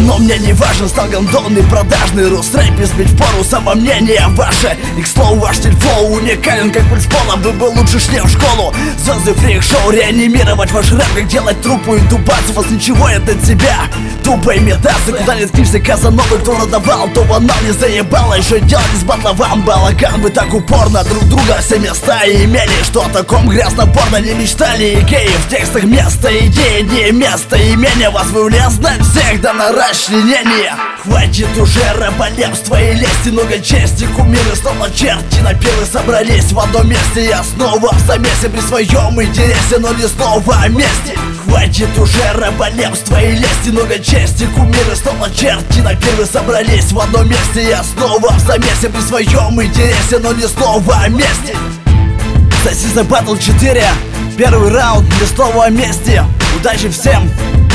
но мне не важен. Стал гондонный, продажный рус-рэп, избить впору самомнение ваше. И, к слову, ваш стиль-флоу уникален, как пульс пола. Вы бы лучше шли в школу. Звезды фрик-шоу, реанимировать ваш рэп, как делать трупу интубацию. Вас ничего от тебя, тупо имитация. Куда не ткнешься, Казановы, кто надавал, то банал не заебало. Еще делали с батла вам балаган. Вы так упорно друг друга все места и имели, что о таком грязно-порно не мечтали. И геи в текстах место, идеи не место имения. Вас вы знать всех да на расчленение. Хватит уже раболепства и лести, много чести. Кумиры словно черти на пиры собрались в одном месте. Я снова в замесе при своем интересе, но не снова о месте. Хватит уже раболепства и лести, много чести. Кумиры словно черти на пиры собрались в одном месте. Я снова в замесе при своем интересе, но не снова о месте. Соси за Battle 4, первый раунд, ни слова о месте. Удачи всем!